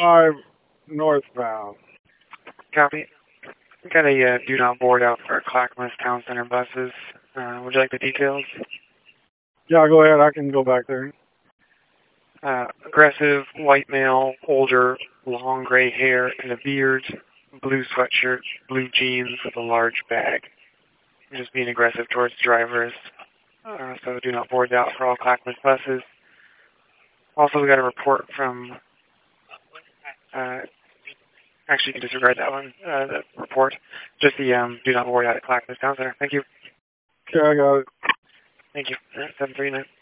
5 northbound. Copy. Got a do not board out for Clackamas Town Center buses. Would you like the details? Yeah, go ahead. I can go back there. Aggressive, white male, older, long gray hair and a beard, blue sweatshirt, blue jeans with a large bag. Just being aggressive towards drivers. So do not board out for all Clackamas buses. Also, we got a report from, actually you can disregard that one, the report. Just the do not board out at Clackamas Town Center. Thank you. Okay, I got it. Thank you. 739.